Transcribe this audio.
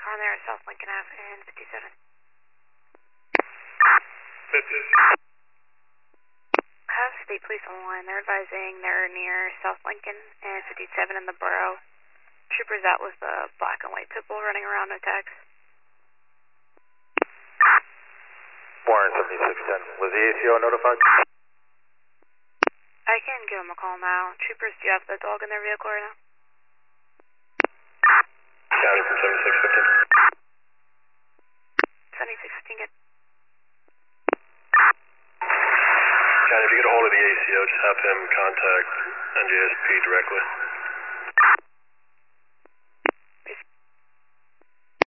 car there at South Lincoln Ave and 57. 50. Have State Police on the line. They're advising they're near South Lincoln and 57 in the borough. Troopers out with a black and white pit bull running around, no tags. Warren 7610. Was the ACO notified? I can give them a call now. Troopers, do you have the dog in their vehicle right now? County from 7615. 7615, good. County, if you get a hold of the ACO, just have him contact NJSP directly.